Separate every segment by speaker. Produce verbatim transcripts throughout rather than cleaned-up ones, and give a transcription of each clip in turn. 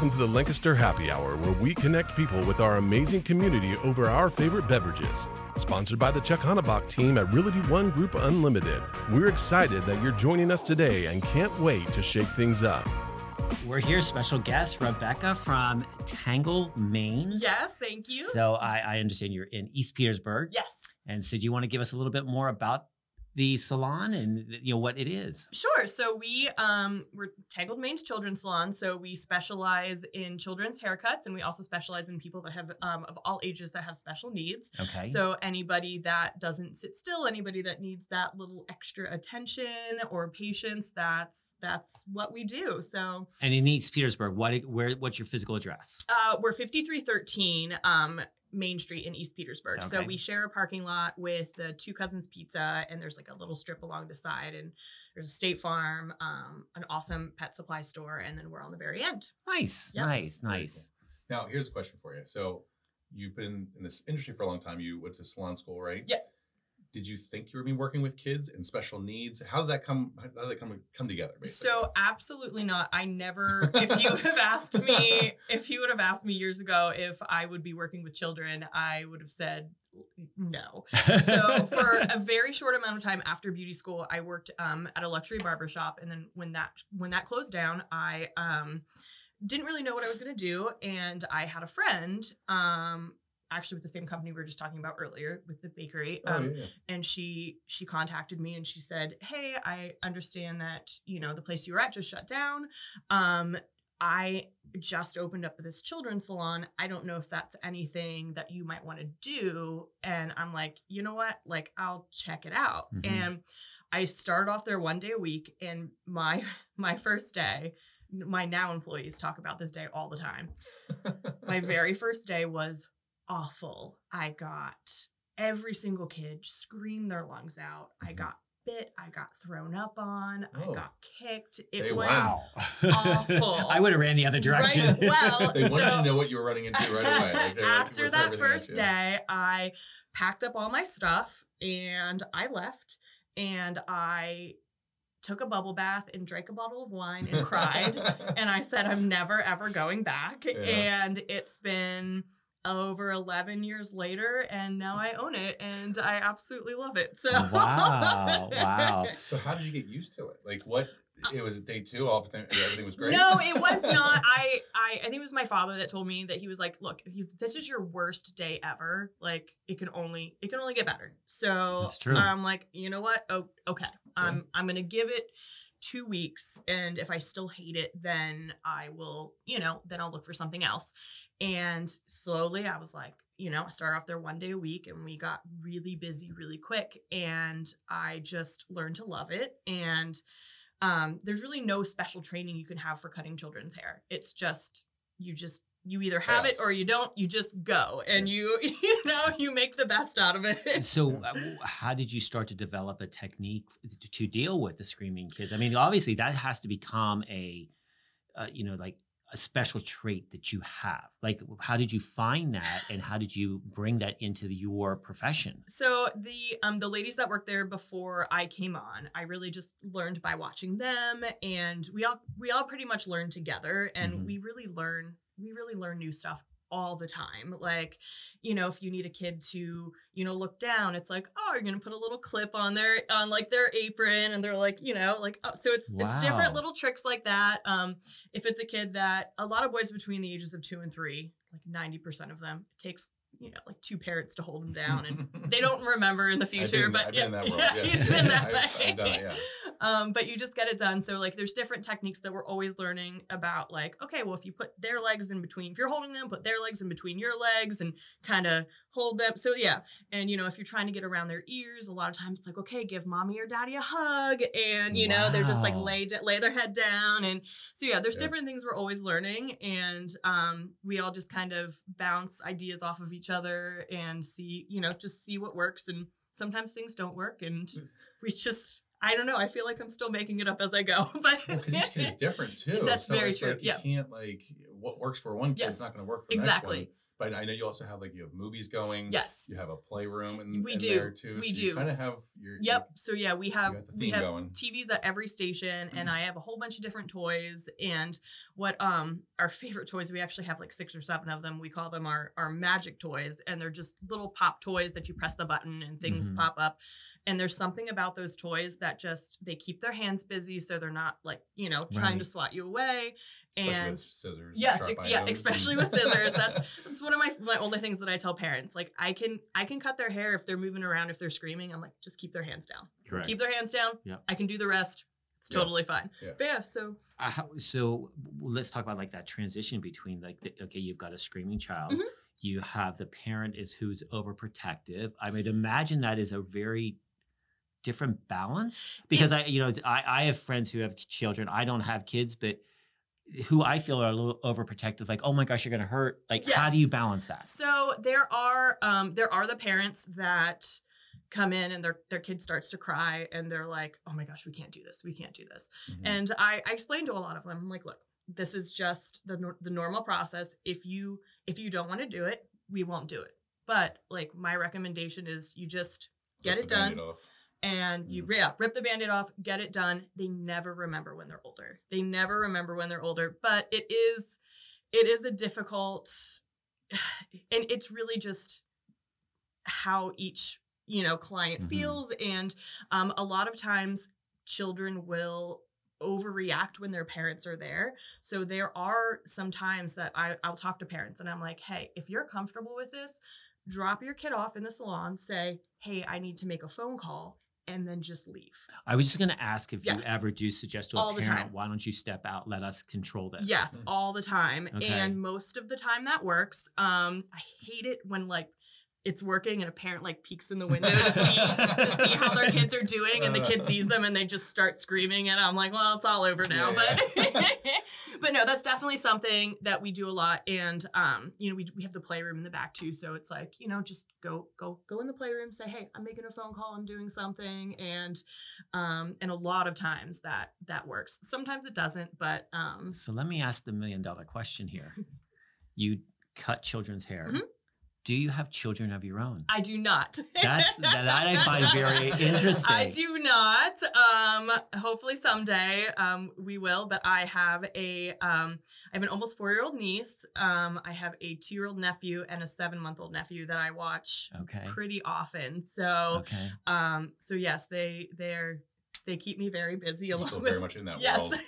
Speaker 1: Welcome to the Lancaster Happy Hour, where we connect people with our amazing community over our favorite beverages. Sponsored by the Chuck Hannebach team at Realty One Group Unlimited. We're excited that you're joining us today and can't wait to shake things up.
Speaker 2: We're here, special guest, Rebecca from Tangle Mains.
Speaker 3: Yes, thank you.
Speaker 2: So I, I understand you're in East Petersburg.
Speaker 3: Yes.
Speaker 2: And so do you want to give us a little bit more about the salon and you know what it is?
Speaker 3: Sure. So we um we're Tangled Mains Children's Salon. So we specialize in children's haircuts, and we also specialize in people that have um of all ages that have special needs.
Speaker 2: Okay.
Speaker 3: So anybody that doesn't sit still, anybody that needs that little extra attention or patience, that's that's what we do. So
Speaker 2: And in East Petersburg, what where what's your physical address?
Speaker 3: uh we're fifty-three thirteen um Main Street in East Petersburg.
Speaker 2: Okay.
Speaker 3: So we share a parking lot with the Two Cousins Pizza, and there's like a little strip along the side, and there's a State Farm, um, an awesome pet supply store, and then we're on the very end.
Speaker 2: Nice,
Speaker 3: Yep.
Speaker 2: nice, nice.
Speaker 4: Now, here's a question for you. So you've been in this industry for a long time. You went to salon school, right?
Speaker 3: Yeah.
Speaker 4: Did you think you were being working with kids and special needs? How did that come? How did that come come together? Basically?
Speaker 3: So absolutely not. I never, if you would have asked me, if you would have asked me years ago if I would be working with children, I would have said no. So for a very short amount of time after beauty school, I worked um, at a luxury barbershop. And then when that, when that closed down, I um, didn't really know what I was going to do. And I had a friend, um, actually with the same company we were just talking about earlier with the bakery.
Speaker 4: Oh,
Speaker 3: Um,
Speaker 4: yeah.
Speaker 3: and she, she contacted me and she said, "Hey, I understand that, you know, the place you were at just shut down. Um, I just opened up this children's salon. I don't know if that's anything that you might want to do." And I'm like, you know what? Like, I'll check it out.
Speaker 2: Mhm.
Speaker 3: And I started off there one day a week, and my, my first day, my now employees talk about this day all the time. My very first day was awful. I got every single kid scream their lungs out. I got bit. I got thrown up on.
Speaker 4: Oh.
Speaker 3: I got kicked. It
Speaker 4: Hey,
Speaker 3: was
Speaker 2: Wow.
Speaker 3: awful.
Speaker 2: I would have ran the other direction.
Speaker 3: Right. Well,
Speaker 4: They wanted
Speaker 3: so-
Speaker 4: to know what you were running into right away. Like, they were-
Speaker 3: after
Speaker 4: were
Speaker 3: that
Speaker 4: everything at
Speaker 3: first
Speaker 4: you.
Speaker 3: day, I packed up all my stuff and I left, and I took a bubble bath and drank a bottle of wine and cried. And I said, I'm never, ever going back.
Speaker 4: Yeah.
Speaker 3: And it's been over eleven years later, and now I own it, and I absolutely love it. So
Speaker 2: Wow, wow.
Speaker 4: So how did you get used to it? Like what? It was day two. All everything, everything was great.
Speaker 3: No, it was not. I, I, I think it was my father that told me that he was like, "Look, if this is your worst day ever, like it can only, it can only get better." So
Speaker 2: That's true.
Speaker 3: I'm like, you know what? Oh, okay. I'm, I'm gonna give it two weeks, and if I still hate it, then I will, you know, then I'll look for something else. And slowly, I was like, you know, I started off there one day a week, and we got really busy really quick, and I just learned to love it. And Um, there's really no special training you can have for cutting children's hair. It's just, you just, you either have
Speaker 4: Yes.
Speaker 3: it or you don't, you just go, and you, you know, you make the best out of it.
Speaker 2: So uh, w- how did you start to develop a technique t- to deal with the screaming kids? I mean, obviously that has to become a, uh, you know, like a special trait that you have. Like, how did you find that, and how did you bring that into the, your profession?
Speaker 3: So the um the ladies that worked there before I came on, I really just learned by watching them, and we all we all pretty much learn together, and
Speaker 2: Mhm.
Speaker 3: we really learn we really learn new stuff all the time. Like, you know, if you need a kid to, you know, look down, it's like, oh, you're gonna put a little clip on their on like their apron, and they're like, you know, like, oh, so it's it's different
Speaker 2: Wow.
Speaker 3: little tricks like that. Um, if it's a kid that a lot of boys between the ages of two and three, like ninety percent of them, it takes, you know, like two parents to hold them down, and they don't remember in the
Speaker 4: I've been
Speaker 3: future,
Speaker 4: in-
Speaker 3: but
Speaker 4: I've been in that world,
Speaker 3: yeah,
Speaker 4: yes.
Speaker 3: you've been that
Speaker 4: I've-
Speaker 3: way.
Speaker 4: I've done it, yeah.
Speaker 3: Um, but you just get it done. So like, there's different techniques that we're always learning about. Like, okay, well, if you put their legs in between, if you're holding them, put their legs in between your legs and kind of hold them. So yeah, and you know, if you're trying to get around their ears, a lot of times it's like, okay, give mommy or daddy a hug, and you know, they're just like
Speaker 2: Wow.
Speaker 3: lay lay their head down, and so yeah, there's
Speaker 4: Yeah.
Speaker 3: different things we're always learning, and um, we all just kind of bounce ideas off of each other and see, you know, just see what works. And sometimes things don't work, and we just, I don't know. I feel like I'm still making it up as I go, but
Speaker 4: Because each kid is different too.
Speaker 3: That's
Speaker 4: so
Speaker 3: very
Speaker 4: it's
Speaker 3: true,
Speaker 4: Like you
Speaker 3: yeah.
Speaker 4: can't like what works for one kid
Speaker 3: Yes,
Speaker 4: is not going to work for the
Speaker 3: exactly.
Speaker 4: next one. But I know you also have like you have movies going.
Speaker 3: Yes.
Speaker 4: You have a playroom and
Speaker 3: We
Speaker 4: in
Speaker 3: do.
Speaker 4: there too.
Speaker 3: We
Speaker 4: so
Speaker 3: do.
Speaker 4: You kind of have your.
Speaker 3: Yep. So yeah, we have
Speaker 4: got the
Speaker 3: we
Speaker 4: theme
Speaker 3: have
Speaker 4: going.
Speaker 3: T Vs at every station, and I have a whole bunch of different toys. And what um our favorite toys, we actually have like six or seven of them. We call them our our magic toys, and they're just little pop toys that you press the button and things
Speaker 2: Mhm.
Speaker 3: pop up. And there's something about those toys that just they keep their hands busy, so they're not like you know trying to
Speaker 2: Right.
Speaker 3: swat you away.
Speaker 4: Especially
Speaker 3: And
Speaker 4: with scissors.
Speaker 3: yes,
Speaker 4: sharp
Speaker 3: e- yeah,
Speaker 4: items
Speaker 3: especially
Speaker 4: and-
Speaker 3: with scissors. That's that's one of my my only things that I tell parents. Like I can I can cut their hair if they're moving around, if they're screaming. I'm like, just keep their hands down.
Speaker 2: Correct.
Speaker 3: Keep their hands down.
Speaker 2: Yep.
Speaker 3: I can do the rest. It's
Speaker 4: Yeah.
Speaker 3: totally fine.
Speaker 4: Yeah.
Speaker 3: But yeah, so
Speaker 2: Uh, how, so w- let's talk about like that transition between like the, okay, you've got a screaming child,
Speaker 3: Mhm.
Speaker 2: you have the parent is who's overprotective. I would imagine that is a very different balance because I, you know, I, I have friends who have children. I don't have kids, but who I feel are a little overprotective. Like, oh my gosh, you're gonna hurt. Like, how do
Speaker 3: Yes.
Speaker 2: you balance that?
Speaker 3: so there are um there are the parents that come in and their their kid starts to cry and they're like, oh my gosh, we can't do this. We can't do this.
Speaker 4: Mhm.
Speaker 3: And I, I explained to a lot of them, I'm like, look, this is just the nor- the normal process. If you if you don't want to do it, we won't do it. But like my recommendation is you just get
Speaker 4: Rip
Speaker 3: it
Speaker 4: the Band-Aid
Speaker 3: done
Speaker 4: off.
Speaker 3: and you
Speaker 4: Mm.
Speaker 3: yeah, rip the Band-Aid off, get it done. They never remember when they're older. They never remember when they're older. But it is it is a difficult and it's really just how each you know client
Speaker 2: Mhm.
Speaker 3: feels and um, a lot of times children will overreact when their parents are there. So there are some times that I, I'll talk to parents and I'm like, hey, if you're comfortable with this, drop your kid off in the salon, say, hey, I need to make a phone call, and then just leave.
Speaker 2: I was just gonna ask if you
Speaker 3: Yes.
Speaker 2: ever do suggest to a
Speaker 3: All the
Speaker 2: parent,
Speaker 3: time.
Speaker 2: why don't you step out, let us control this?
Speaker 3: Yes,
Speaker 4: Mm.
Speaker 3: all the time.
Speaker 2: Okay.
Speaker 3: And most of the time that works. Um, I hate it when like it's working and a parent like peeks in the window to see to see how their kids are doing and the kid sees them and they just start screaming and I'm like, well, it's all over now.
Speaker 4: Yeah.
Speaker 3: But but no, that's definitely something that we do a lot. And um, you know, we we have the playroom in the back too. So it's like, you know, just go, go, go in the playroom, say, hey, I'm making a phone call, I'm doing something. And um, and a lot of times that that works. Sometimes it doesn't, but um
Speaker 2: So let me ask the million dollar question here. You cut children's hair.
Speaker 3: Mhm.
Speaker 2: Do you have children of your own?
Speaker 3: I do not.
Speaker 2: That's that I find very interesting.
Speaker 3: I do not. Um, hopefully someday um, we will. But I have a um, I have an almost four year old niece. Um, I have a two year old nephew and a seven month old nephew that I watch
Speaker 2: Okay.
Speaker 3: pretty often. So
Speaker 2: Okay.
Speaker 3: um, so yes, they they're they keep me very busy
Speaker 4: You're
Speaker 3: along
Speaker 4: still
Speaker 3: with
Speaker 4: very much in that
Speaker 3: yes.
Speaker 4: world.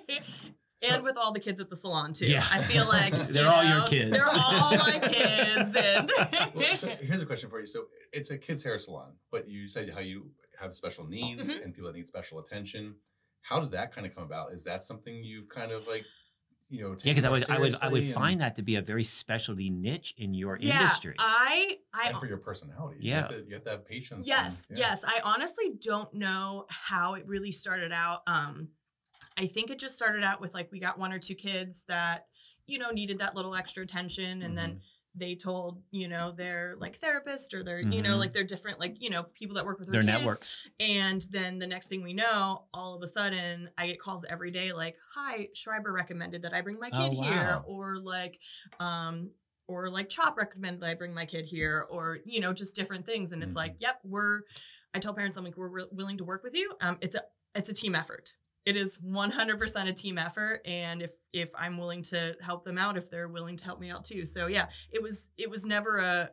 Speaker 3: And
Speaker 4: So-
Speaker 3: with all the kids at the salon too.
Speaker 2: Yeah.
Speaker 3: I feel like
Speaker 2: They're
Speaker 3: you
Speaker 2: all your
Speaker 3: know,
Speaker 2: kids.
Speaker 3: They're all my kids. And
Speaker 4: Well, so here's a question for you. So it's a kids' hair salon, but you said how you have special needs
Speaker 3: Mhm.
Speaker 4: and people that need special attention. How did that kind of come about? Is that something you've kind of like, you know,
Speaker 2: Yeah, because I would I would I would
Speaker 4: seriously
Speaker 2: find that to be a very specialty niche in your
Speaker 3: yeah,
Speaker 2: industry.
Speaker 3: I I
Speaker 4: and, and for your personality?
Speaker 2: Yeah.
Speaker 4: You have to, you have to have patience.
Speaker 3: Yes,
Speaker 4: and- yeah.
Speaker 3: yes. I honestly don't know how it really started out. Um, I think it just started out with like we got one or two kids that you know needed that little extra attention, and then they told you know their like therapist or their you know
Speaker 2: Mhm.
Speaker 3: like their different like you know people that work with
Speaker 2: Their
Speaker 3: kids.
Speaker 2: networks.
Speaker 3: And then the next thing we know, all of a sudden, I get calls every day like, "Hi, Schreiber recommended that I bring my
Speaker 2: Oh,
Speaker 3: kid here,"
Speaker 2: wow.
Speaker 3: or like, um, or like Chop recommended that I bring my kid here, or you know, just different things. And it's
Speaker 4: Mhm.
Speaker 3: like, "Yep, we're." I tell parents, I'm like, "We're re- willing to work with you." Um, it's a it's a team effort. It is one hundred percent a team effort, and if if I'm willing to help them out, if they're willing to help me out too. So yeah, it was it was never a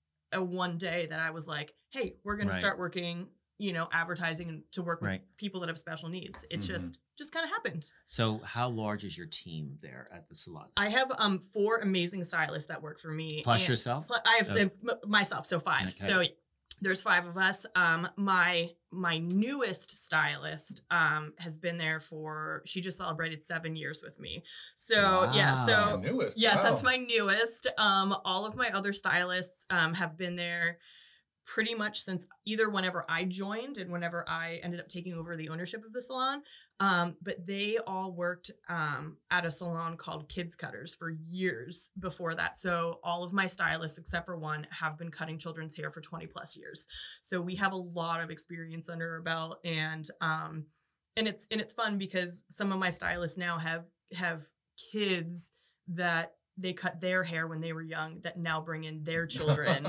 Speaker 3: a one day that I was like, hey, we're going
Speaker 2: Right.
Speaker 3: to start working, you know, advertising and to work with
Speaker 2: Right.
Speaker 3: people that have special needs. It
Speaker 4: Mhm.
Speaker 3: just just kind of happened.
Speaker 2: So how large is your team there at the salon?
Speaker 3: I have um four amazing stylists that work for me.
Speaker 2: Plus
Speaker 3: and-
Speaker 2: yourself?
Speaker 3: pl- I have
Speaker 2: Oh.
Speaker 3: the- m- myself, so five.
Speaker 2: Okay.
Speaker 3: So there's five of us. Um, my my newest stylist um has been there for. She just celebrated seven years with me. So yeah,
Speaker 2: Wow.
Speaker 3: so
Speaker 4: That's your newest.
Speaker 3: yes,
Speaker 4: Wow.
Speaker 3: that's my newest. Um, all of my other stylists um, have been there pretty much since either whenever I joined and whenever I ended up taking over the ownership of the salon. Um, but they all worked um, at a salon called Kids Cutters for years before that. So all of my stylists, except for one, have been cutting children's hair for twenty plus years. So we have a lot of experience under our belt, and um, and it's and it's fun because some of my stylists now have have kids that they cut their hair when they were young that now bring in their children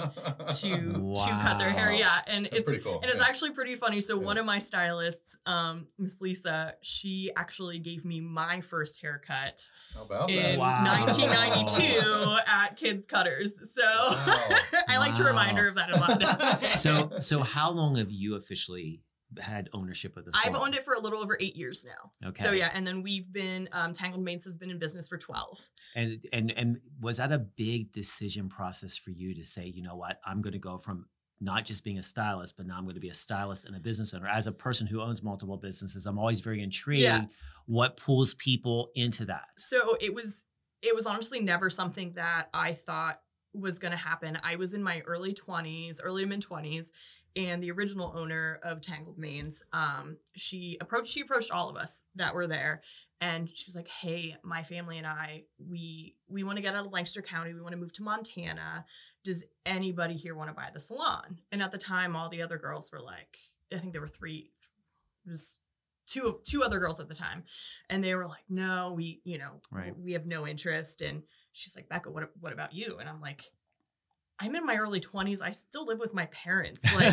Speaker 3: to
Speaker 2: Wow.
Speaker 3: to cut their hair. Yeah, and
Speaker 4: That's
Speaker 3: it's
Speaker 4: pretty cool.
Speaker 3: and it's
Speaker 4: Yeah.
Speaker 3: actually pretty funny. So
Speaker 4: Yeah.
Speaker 3: one of my stylists, um, Miss Lisa, she actually gave me my first haircut
Speaker 4: How about
Speaker 3: in
Speaker 4: that?
Speaker 2: Wow.
Speaker 3: nineteen ninety-two at Kids Cutters. So
Speaker 4: Wow.
Speaker 3: I like to
Speaker 2: Wow.
Speaker 3: remind her of that a lot.
Speaker 2: So, so how long have you officially had ownership of the salon?
Speaker 3: I've owned it for a little over eight years now.
Speaker 2: Okay.
Speaker 3: So yeah, and then we've been um, Tangled Mates has been in business for twelve.
Speaker 2: And and and was that a big decision process for you to say, you know what, I'm going to go from not just being a stylist, but now I'm going to be a stylist and a business owner. As a person who owns multiple businesses, I'm always very intrigued.
Speaker 3: Yeah.
Speaker 2: What pulls people into that?
Speaker 3: So it was it was honestly never something that I thought was going to happen. I was in my early twenties, early to mid twenties, and the original owner of Tangled Manes, um, she approached she approached all of us that were there, and she was like, "Hey, my family and I, we we want to get out of Lancaster County. We want to move to Montana. Does anybody here want to buy the salon?" And at the time, all the other girls were like, I think there were three, it was two two other girls at the time, and they were like, "No, we, you know,
Speaker 2: Right.
Speaker 3: we have no interest." And she's like, "Becca, what what about you?" And I'm like, I'm in my early twenties. I still live with my parents. Like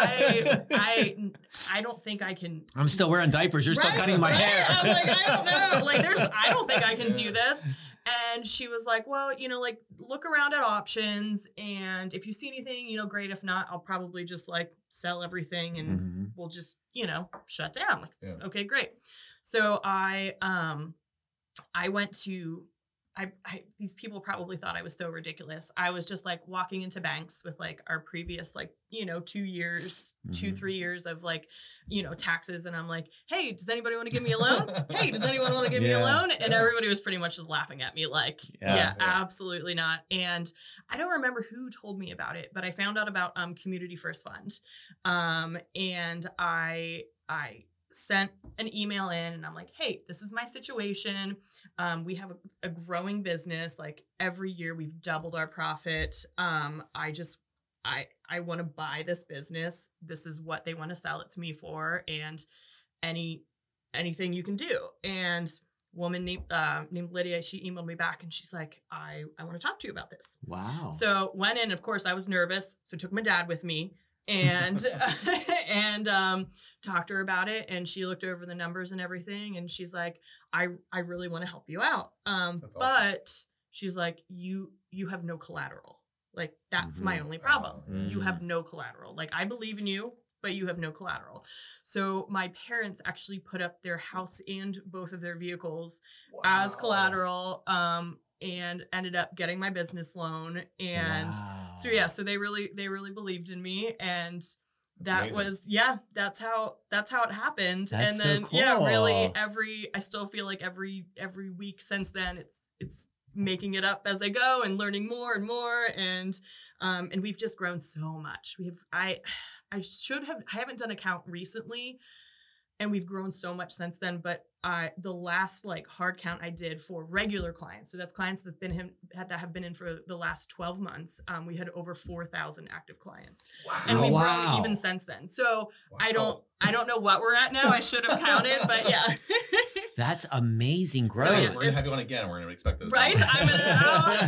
Speaker 3: I, I, I don't think I can.
Speaker 2: I'm still wearing diapers. You're still
Speaker 3: Right,
Speaker 2: cutting my
Speaker 3: right?
Speaker 2: hair.
Speaker 3: I was like, I don't know. Like, there's, I don't think I can do this. And she was like, well, you know, like look around at options, and if you see anything, you know, great. If not, I'll probably just like sell everything, and
Speaker 2: Mhm.
Speaker 3: we'll just, you know, shut down. Like,
Speaker 4: Yeah.
Speaker 3: okay, great. So I, um, I went to. I, I these people probably thought I was so ridiculous. I was just like walking into banks with like our previous like, you know, two years, two,
Speaker 2: Mhm.
Speaker 3: three years of like, you know, taxes. And I'm like, hey, does anybody want to give me a loan? Hey, does anyone want to give me a
Speaker 2: Yeah.
Speaker 3: loan? And
Speaker 4: Yeah.
Speaker 3: everybody was pretty much just laughing at me like,
Speaker 2: Yeah.
Speaker 3: yeah,
Speaker 4: Yeah.
Speaker 3: absolutely not. And I don't remember who told me about it, but I found out about um Community First Fund. Um, and I I sent an email in, and I'm like, hey, this is my situation. Um, we have a, a growing business. Like every year we've doubled our profit. Um, I just, I, I want to buy this business. This is what they want to sell it to me for. And any, anything you can do. And woman named, uh, named Lydia, she emailed me back, and she's like, I, I want to talk to you about this.
Speaker 2: Wow.
Speaker 3: So went in, of course I was nervous. So took my dad with me, and and um talked to her about it, and she looked over the numbers and everything, and she's like, I I really want to help you out. Um
Speaker 4: That's awesome.
Speaker 3: but she's like, you you have no collateral. Like that's my
Speaker 2: Mhm.
Speaker 3: only problem.
Speaker 4: Oh,
Speaker 3: You have no collateral. Like I believe in you, but you have no collateral. So my parents actually put up their house and both of their vehicles as
Speaker 4: wow.
Speaker 3: collateral, um and ended up getting my business loan. And so yeah, so they really they really believed in me, and that
Speaker 4: amazing.
Speaker 3: was yeah, that's how that's how it happened.
Speaker 2: That's
Speaker 3: and
Speaker 2: so
Speaker 3: then yeah, really
Speaker 2: cool.
Speaker 3: every I still feel like every every week since then it's it's making it up as I go and learning more and more, and um and we've just grown so much. We have I I should have I haven't done a count recently, and we've grown so much since then, but I the last like hard count I did for regular clients, so that's clients that been him had that have been in for the last twelve months. Um, we had over four thousand active clients,
Speaker 4: Wow.
Speaker 3: and we've
Speaker 2: Wow.
Speaker 3: grown even since then. So I don't
Speaker 4: Wow.
Speaker 3: I don't know what we're at now. I should have counted, but yeah,
Speaker 2: That's amazing growth.
Speaker 3: So,
Speaker 4: We're
Speaker 3: yeah,
Speaker 4: gonna
Speaker 3: it's-
Speaker 4: have you on again. We're gonna expect those.
Speaker 3: right.
Speaker 4: numbers.
Speaker 3: I'm gonna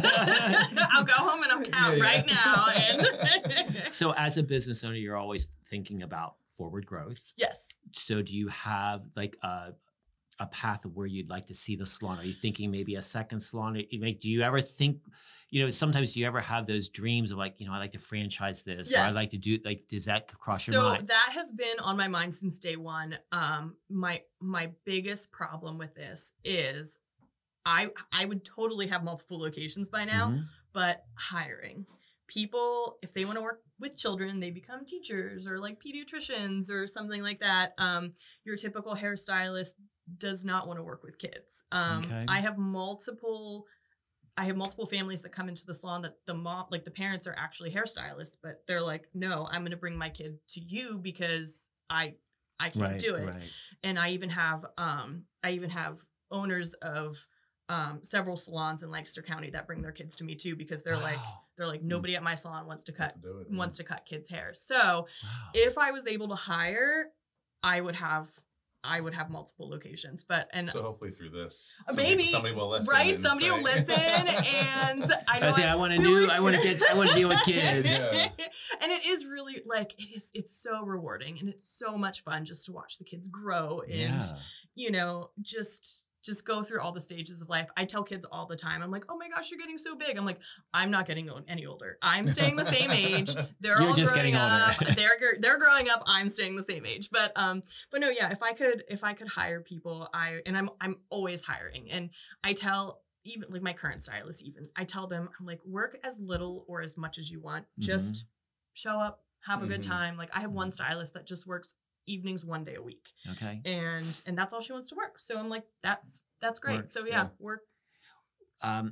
Speaker 3: I'll, I'll go home and I'll count
Speaker 4: Yeah, yeah.
Speaker 3: right now. And
Speaker 2: So as a business owner, you're always thinking about forward growth.
Speaker 3: yes.
Speaker 2: So do you have like a a path of where you'd like to see the salon? Are you thinking maybe a second salon? Or you- Like, do you ever think, you know, sometimes do you ever have those dreams of like, you know, I like to franchise this, or I
Speaker 3: Yes.
Speaker 2: like to do like, does that cross
Speaker 3: So
Speaker 2: your mind?
Speaker 3: that has been on my mind since day one. Um, my my biggest problem with this is I I would totally have multiple locations by now,
Speaker 2: Mhm.
Speaker 3: but hiring people, if they want to work with children, they become teachers or like pediatricians or something like that. Um, your typical hairstylist does not want to work with kids. Um,
Speaker 2: Okay.
Speaker 3: I have multiple. I have multiple families that come into the salon that the mom, like the parents are actually hairstylists, but they're like, no, I'm going to bring my kid to you because I, I can't
Speaker 2: Right,
Speaker 3: do it.
Speaker 2: right.
Speaker 3: And I even have, um, I even have owners of, um, several salons in Lancaster County that bring their kids to me too, because they're like,
Speaker 2: Wow.
Speaker 3: they're like, nobody at my salon wants to cut,
Speaker 4: To do it, yeah.
Speaker 3: wants to cut kids' hair. So
Speaker 2: Wow.
Speaker 3: if I was able to hire, I would have I would have multiple locations. But and
Speaker 4: So hopefully through this,
Speaker 3: Uh,
Speaker 4: somebody,
Speaker 3: maybe,
Speaker 4: somebody will listen.
Speaker 3: right?
Speaker 4: and
Speaker 3: Somebody will
Speaker 4: say-
Speaker 3: listen, and I know
Speaker 2: I say I
Speaker 3: I
Speaker 2: want to
Speaker 3: feel
Speaker 2: do.
Speaker 3: like-
Speaker 2: I want to get. I want to deal with kids.
Speaker 4: Yeah.
Speaker 3: And it is really like it is. It's so rewarding, and it's so much fun just to watch the kids grow and
Speaker 2: Yeah.
Speaker 3: you know just just go through all the stages of life. I tell kids all the time, I'm like, oh my gosh, you're getting so big. I'm like, I'm not getting o- any older. I'm staying the same age. They're
Speaker 2: You're
Speaker 3: all
Speaker 2: just
Speaker 3: growing
Speaker 2: getting older.
Speaker 3: up. They're gr- they're growing up. I'm staying the same age. But um, but no, yeah. If I could, if I could hire people, I and I'm I'm always hiring, and I tell even like my current stylist, even I tell them, I'm like, work as little or as much as you want. Just show up, have a good
Speaker 4: Mhm.
Speaker 3: time. Like I have one
Speaker 2: Mhm.
Speaker 3: stylist that just works evenings one day a week,
Speaker 2: Okay.
Speaker 3: and and that's all she wants to work. So I'm like, that's that's great.
Speaker 2: Works,
Speaker 3: so yeah,
Speaker 4: yeah.
Speaker 3: work.
Speaker 2: Um,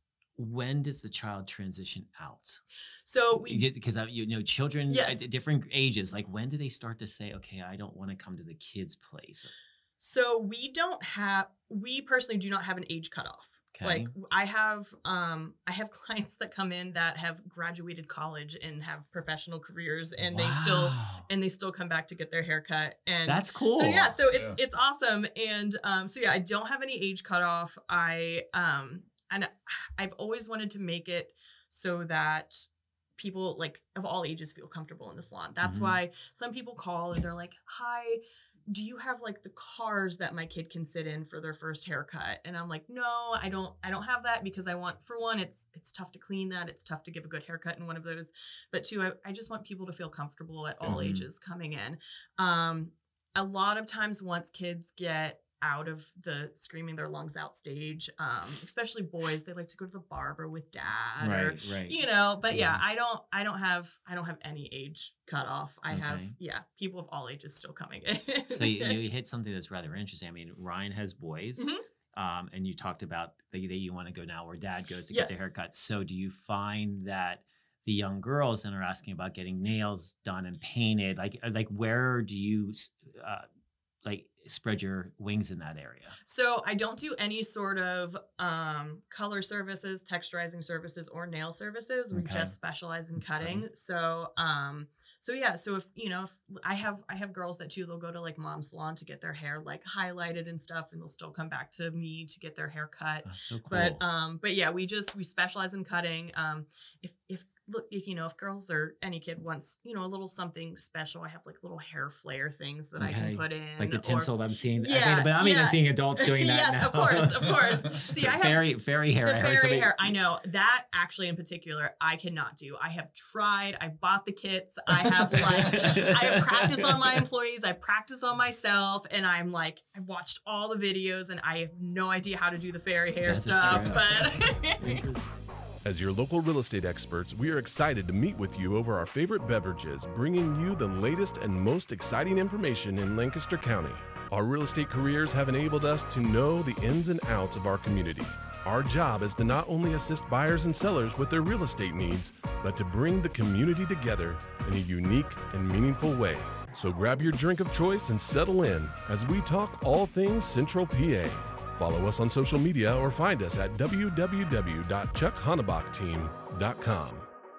Speaker 2: when does the child transition out?
Speaker 3: So we
Speaker 2: Because you know, children
Speaker 3: Yes.
Speaker 2: at different ages. Like, when do they start to say, "Okay, I don't want to come to the kids' place"?
Speaker 3: so we don't have we personally do not have an age cutoff.
Speaker 2: Okay.
Speaker 3: Like I have um I have clients that come in that have graduated college and have professional careers, and they still
Speaker 2: Wow.
Speaker 3: and they still come back to get their hair cut. And
Speaker 2: That's cool.
Speaker 3: So yeah, so it's
Speaker 4: Yeah.
Speaker 3: it's awesome. And um so yeah, I don't have any age cutoff. I um and I've always wanted to make it so that people like of all ages feel comfortable in the salon. That's
Speaker 2: Mhm.
Speaker 3: why some people call and they're like, "Hi, do you have like the cars that my kid can sit in for their first haircut?" And I'm like, "No, I don't I don't have that, because I want, for one, it's it's tough to clean that. It's tough to give a good haircut in one of those. But two, I, I just want people to feel comfortable at all
Speaker 2: Mhm.
Speaker 3: ages coming in." Um a lot of times once kids get out of the screaming their lungs out stage, um, especially boys, they like to go to the barber with dad, or
Speaker 2: Right. Right.
Speaker 3: you know. But yeah,
Speaker 2: Yeah.
Speaker 3: I don't I don't have I don't have any age cutoff. I have
Speaker 2: Okay.
Speaker 3: yeah, people of all ages still coming in.
Speaker 2: So you, you hit something that's rather interesting. I mean, Ryan has boys,
Speaker 3: Mhm.
Speaker 2: um, and you talked about that that you want to go now where dad goes to
Speaker 3: Yeah.
Speaker 2: get their haircut. So do you find that the young girls then are asking about getting nails done and painted? Like, uh, like where do you s- uh, like spread your wings in that area?
Speaker 3: So I don't do any sort of um, color services, texturizing services, or nail services. We
Speaker 2: Okay.
Speaker 3: just specialize in cutting. So um, so yeah. So if you know, if I have I have girls that too, they'll go to like mom's salon to get their hair like highlighted and stuff, and they'll still come back to me to get their hair cut.
Speaker 2: That's so cool.
Speaker 3: But um, but yeah, we just we specialize in cutting. Um, if if look, if, you know, if girls or any kid wants, you know, a little something special, I have like little hair flare things that I
Speaker 2: Okay.
Speaker 3: can put in,
Speaker 2: like the
Speaker 3: or-
Speaker 2: tinsel I'm seeing. I
Speaker 3: Yeah,
Speaker 2: mean, but I mean,
Speaker 3: yeah.
Speaker 2: I'm seeing adults doing that
Speaker 3: Yes,
Speaker 2: now.
Speaker 3: of course, of course. See, I have
Speaker 2: fairy fairy hair.
Speaker 3: the
Speaker 2: I heard
Speaker 3: fairy
Speaker 2: somebody-
Speaker 3: hair. I know that actually in particular, I cannot do. I have tried. I bought the kits. I have like, I have practiced on my employees. I practice on myself, and I'm like, I've watched all the videos, and I have no idea how to do the fairy hair
Speaker 2: That's a
Speaker 3: stuff.
Speaker 2: trip.
Speaker 3: But
Speaker 2: Interesting.
Speaker 1: As your local real estate experts, we are excited to meet with you over our favorite beverages, bringing you the latest and most exciting information in Lancaster County. Our real estate careers have enabled us to know the ins and outs of our community. Our job is to not only assist buyers and sellers with their real estate needs, but to bring the community together in a unique and meaningful way. So grab your drink of choice and settle in as we talk all things Central P A. Follow us on social media or find us at w w w dot chuck hannebach team dot com.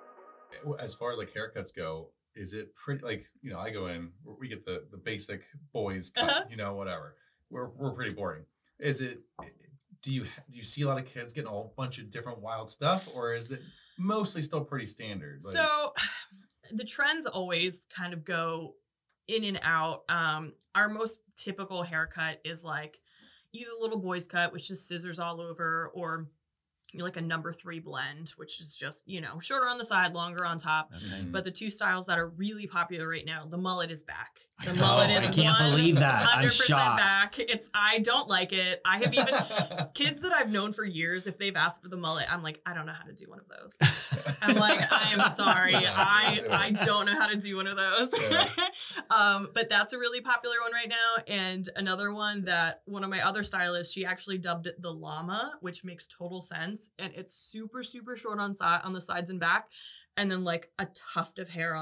Speaker 4: As far as like haircuts go, is it pretty like, you know, I go in, we get the the basic boys cut,
Speaker 3: Uh-huh.
Speaker 4: you know, whatever. We're we're pretty boring. Is it? Do you do you see a lot of kids getting a whole bunch of different wild stuff, or is it mostly still pretty standard? Like,
Speaker 3: so the trends always kind of go in and out. Um, our most typical haircut is like either little boys cut, which is scissors all over, or you know, like a number three blend, which is just, you know, shorter on the side, longer on top.
Speaker 2: Okay.
Speaker 4: Mhm.
Speaker 3: But the two styles that are really popular right now, the mullet is back.
Speaker 2: I
Speaker 3: The
Speaker 2: know,
Speaker 3: mullet
Speaker 2: I
Speaker 3: is
Speaker 2: can't believe that. I'm
Speaker 3: one hundred percent
Speaker 2: shocked.
Speaker 3: back. It's I don't like it. I have even kids that I've known for years, if they've asked for the mullet, I'm like, I don't know how to do one of those. I'm like, I am sorry.
Speaker 4: Yeah,
Speaker 3: I
Speaker 4: yeah.
Speaker 3: I don't know how to do one of those.
Speaker 4: Yeah.
Speaker 3: um, but that's a really popular one right now. And another one that one of my other stylists, she actually dubbed it the llama, which makes total sense. And it's super, super short on side on the sides and back. And then like a tuft of hair on top.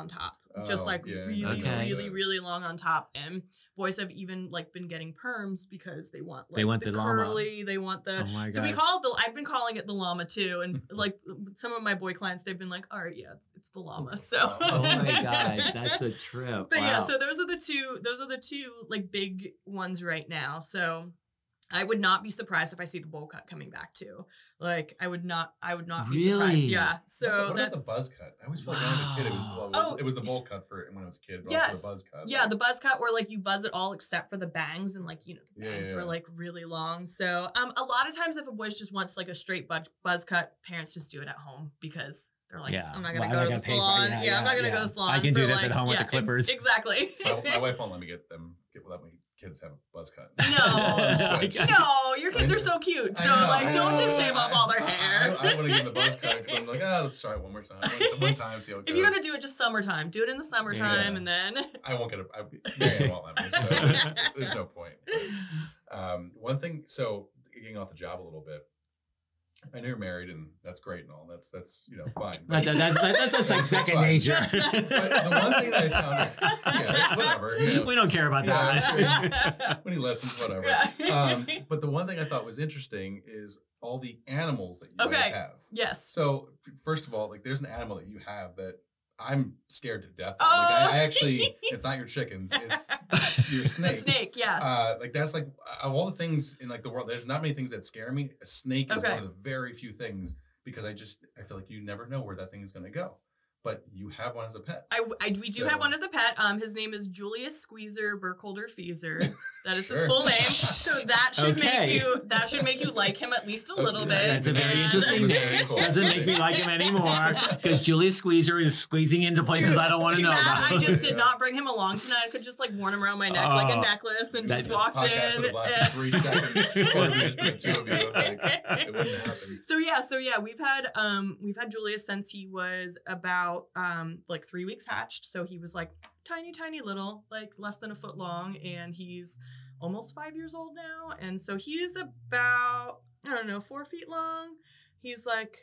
Speaker 3: just
Speaker 4: Oh,
Speaker 3: like
Speaker 4: yeah,
Speaker 3: really,
Speaker 2: Okay.
Speaker 3: really, really long on top. And boys have even like been getting perms because they want like
Speaker 2: They want
Speaker 3: the,
Speaker 2: the llama.
Speaker 3: curly, they want the.
Speaker 2: Oh my
Speaker 3: So we
Speaker 2: God.
Speaker 3: call it the. I've been calling it the llama too, and like some of my boy clients, they've been like, "All right, yeah, it's it's the llama." So.
Speaker 2: Oh my gosh, that's a trip.
Speaker 3: But yeah,
Speaker 2: Wow.
Speaker 3: so those are the two. Those are the two like big ones right now. So I would not be surprised if I see the bowl cut coming back too. Like I would not. I would not be surprised.
Speaker 2: Really?
Speaker 3: Yeah. So
Speaker 4: what about
Speaker 3: that's
Speaker 4: the buzz cut? I always felt like when I was a kid, it was, well, it was,
Speaker 3: Oh.
Speaker 4: it was the bowl cut for when I was a kid, but
Speaker 3: Yes.
Speaker 4: also the buzz cut.
Speaker 3: yeah, the buzz cut where like you buzz it all except for the bangs, and like you know the
Speaker 4: Yeah,
Speaker 3: bangs
Speaker 4: yeah,
Speaker 3: were
Speaker 4: yeah.
Speaker 3: like really long. So um, a lot of times if a boy just wants like a straight buzz buzz cut, parents just do it at home because they're like,
Speaker 2: Yeah.
Speaker 3: I'm not gonna
Speaker 2: Well,
Speaker 3: go
Speaker 2: I'm
Speaker 3: to
Speaker 2: not
Speaker 3: the
Speaker 2: gonna pay for-
Speaker 3: salon.
Speaker 2: yeah,
Speaker 3: yeah, I'm
Speaker 2: yeah,
Speaker 3: not gonna
Speaker 2: yeah.
Speaker 3: go to the salon.
Speaker 2: I can do
Speaker 3: for,
Speaker 2: this at
Speaker 3: like-
Speaker 2: home with the
Speaker 3: yeah, ex-
Speaker 2: clippers.
Speaker 3: exactly.
Speaker 4: my, my wife won't let me get them, get, let me kids have a buzz cut.
Speaker 3: No,
Speaker 2: Switch.
Speaker 3: no, your kids are so cute.
Speaker 4: I
Speaker 3: So
Speaker 4: know,
Speaker 3: like,
Speaker 4: I
Speaker 3: don't
Speaker 4: know.
Speaker 3: just shave off all their
Speaker 4: I-
Speaker 3: hair.
Speaker 4: I, I, want to give them the buzz cut because I'm like, oh, let's try it one more time. One, one time, see how it goes.
Speaker 3: If you're gonna do it just summertime, do it in the summertime,
Speaker 4: Yeah.
Speaker 3: and then.
Speaker 4: I won't get a. I, Marianne won't let me, so there's, there's no point. But, um, one thing, so getting off the job a little bit. I know you're married, and that's great and all. That's that's you know fine.
Speaker 2: That-
Speaker 4: But,
Speaker 2: that- that's, that- that's, that's like
Speaker 4: That's
Speaker 2: second
Speaker 4: fine.
Speaker 2: nature.
Speaker 3: That's- that's-
Speaker 4: but the one thing that I found, yeah, whatever. You know,
Speaker 2: We don't care about
Speaker 4: Yeah,
Speaker 2: that.
Speaker 4: when he listens, whatever. Um, but the one thing I thought was interesting is all the animals that you guys
Speaker 3: Okay.
Speaker 4: have.
Speaker 3: Yes.
Speaker 4: So first of all, like there's an animal that you have that I'm scared to death of.
Speaker 3: Oh.
Speaker 4: Like I, I actually, it's not your chickens, it's, it's your
Speaker 3: The
Speaker 4: snake.
Speaker 3: snake, yes.
Speaker 4: Uh, like that's like of all the things in like the world, there's not many things that scare me. A snake is
Speaker 3: Okay.
Speaker 4: one of the very few things because I just I feel like you never know where that thing is going to go. But you have one as a pet.
Speaker 3: I, I we do
Speaker 4: So-
Speaker 3: have one as a pet. Um, his name is Julius Squeezer Burkholder Feezer. That is his
Speaker 4: Sure.
Speaker 3: full name. So that should
Speaker 2: Okay.
Speaker 3: make you that should make you like him at least a little
Speaker 4: Okay.
Speaker 3: bit.
Speaker 2: That's a very
Speaker 3: And-
Speaker 2: interesting
Speaker 4: Very
Speaker 2: name.
Speaker 4: cool.
Speaker 2: Doesn't make me like him anymore because Julius Squeezer is squeezing into places I don't want to
Speaker 3: Too
Speaker 2: know
Speaker 3: bad
Speaker 2: about.
Speaker 3: I just did
Speaker 4: Yeah.
Speaker 3: not bring him along tonight. I could just like worn him around my neck like a
Speaker 2: Oh,
Speaker 3: necklace and
Speaker 2: that-
Speaker 3: just
Speaker 4: This
Speaker 3: walked
Speaker 4: podcast
Speaker 3: in.
Speaker 4: would have lasted
Speaker 3: and-
Speaker 4: three seconds. Or we just put the two of you. Like, it wouldn't happen.
Speaker 3: So yeah, so yeah, we've had um we've had Julius since he was about um like three weeks hatched. So he was like tiny, tiny little, like less than a foot long, and he's almost five years old now. And so he is about I don't know four feet long. He's like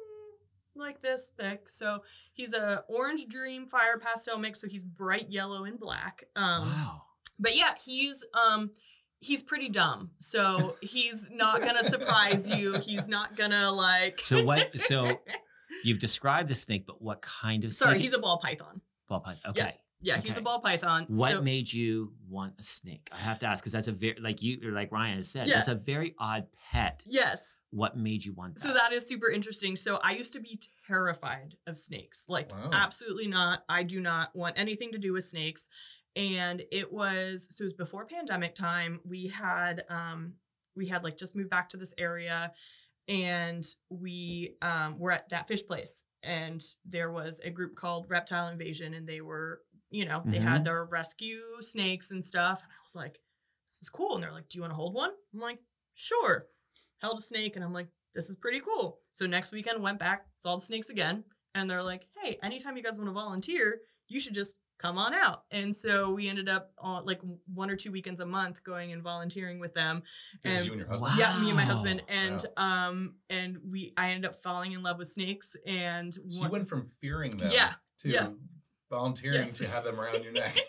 Speaker 3: mm, like this thick. So he's a orange dream fire pastel mix. So he's bright yellow and black. Um,
Speaker 2: Wow.
Speaker 3: But yeah, he's um he's pretty dumb. So he's not gonna surprise you. He's not gonna like
Speaker 2: So what? So you've described the snake, but what kind of
Speaker 3: Sorry,
Speaker 2: snake?
Speaker 3: he's a ball python.
Speaker 2: ball python. Okay.
Speaker 3: Yeah, he's
Speaker 2: Okay.
Speaker 3: a ball python.
Speaker 2: What
Speaker 3: so,
Speaker 2: made you want a snake? I have to ask because that's a very like you or like Ryan has said.
Speaker 3: Yeah.
Speaker 2: That's a very odd pet.
Speaker 3: Yes.
Speaker 2: What made you want that?
Speaker 3: So that is super interesting. So I used to be terrified of snakes. Like
Speaker 4: Wow.
Speaker 3: absolutely not. I do not want anything to do with snakes. And it was so it was before pandemic time. We had um we had like just moved back to this area, and we um were at that fish place, and there was a group called Reptile Invasion, and they were, you know, they had their rescue snakes and stuff. And I was like, this is cool. And they're like, do you want to hold one? I'm like, sure. Held a snake, and I'm like, this is pretty cool. So next weekend went back, saw the snakes again, and they're like, hey, anytime you guys want to volunteer, you should just come on out. And so we ended up on like one or two weekends a month going and volunteering with them.
Speaker 4: This is
Speaker 3: And-
Speaker 4: you and your husband.
Speaker 2: Wow.
Speaker 3: Yeah, me and my husband,
Speaker 2: Wow.
Speaker 3: and um, and we I ended up falling in love with snakes, and
Speaker 4: So you
Speaker 3: one-
Speaker 4: went from fearing them
Speaker 3: Yeah,
Speaker 4: to
Speaker 3: yeah.
Speaker 4: volunteering
Speaker 3: Yes.
Speaker 4: to have them around your neck.